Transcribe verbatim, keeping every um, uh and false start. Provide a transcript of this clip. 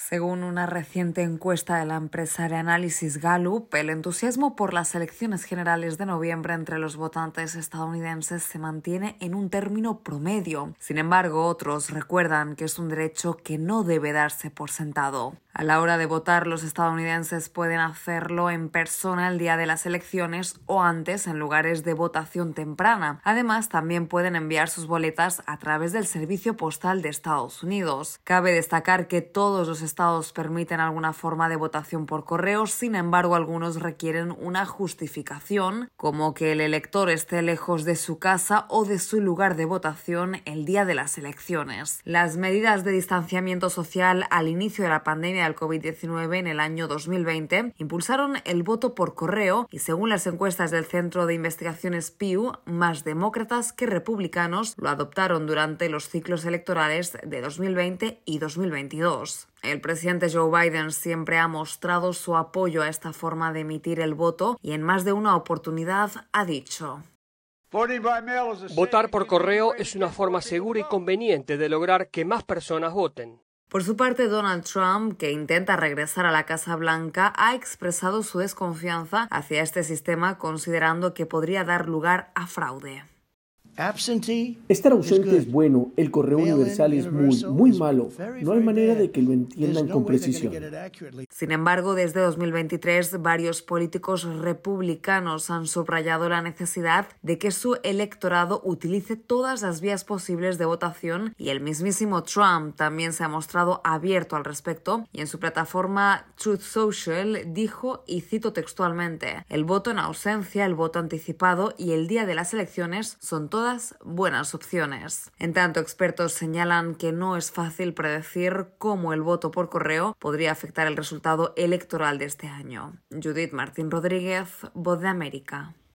Según una reciente encuesta de la empresa de análisis Gallup, el entusiasmo por las elecciones generales de noviembre entre los votantes estadounidenses se mantiene en un término promedio. Sin embargo, otros recuerdan que es un derecho que no debe darse por sentado. A la hora de votar, los estadounidenses pueden hacerlo en persona el día de las elecciones o antes en lugares de votación temprana. Además, también pueden enviar sus boletas a través del Servicio Postal de Estados Unidos. Cabe destacar que todos los estados permiten alguna forma de votación por correo, sin embargo, algunos requieren una justificación, como que el elector esté lejos de su casa o de su lugar de votación el día de las elecciones. Las medidas de distanciamiento social al inicio de la pandemia del COVID diecinueve en el año dos mil veinte impulsaron el voto por correo y, según las encuestas del Centro de Investigaciones Pew, más demócratas que republicanos lo adoptaron durante los ciclos electorales de dos mil veinte y dos mil veintidós. El presidente Joe Biden siempre ha mostrado su apoyo a esta forma de emitir el voto y en más de una oportunidad ha dicho: Votar por correo es una forma segura y conveniente de lograr que más personas voten. Por su parte, Donald Trump, que intenta regresar a la Casa Blanca, ha expresado su desconfianza hacia este sistema, considerando que podría dar lugar a fraude. Estar ausente es bueno, el correo universal es muy, muy malo. No hay manera de que lo entiendan con precisión. Sin embargo, desde dos mil veintitrés, varios políticos republicanos han subrayado la necesidad de que su electorado utilice todas las vías posibles de votación, y el mismísimo Trump también se ha mostrado abierto al respecto y en su plataforma Truth Social dijo, y cito textualmente: "El voto en ausencia, el voto anticipado y el día de las elecciones son todas buenas opciones". En tanto, expertos señalan que no es fácil predecir cómo el voto por correo podría afectar el resultado electoral de este año. Judith Martín Rodríguez, Voz de América.